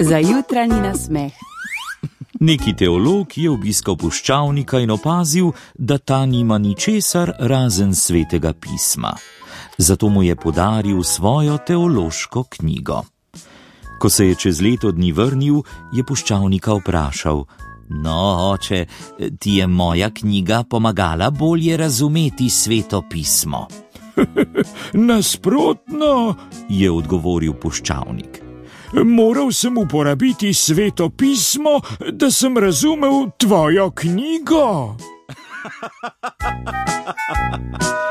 Za jutranji nasmeh. Neki teolog je obiskal puščavnika in opazil, da ta nima ničesar razen svetega pisma. Zato mu je podaril svojo teološko knjigo. Ko se je čez leto dni vrnil, je puščavnika vprašal: "No, oče, ti je moja knjiga pomagala bolje razumeti sveto pismo?" Nasprotno, je odgovoril puščavnik. Moral sem uporabiti sveto pismo, da sem razumel tvojo knjigo.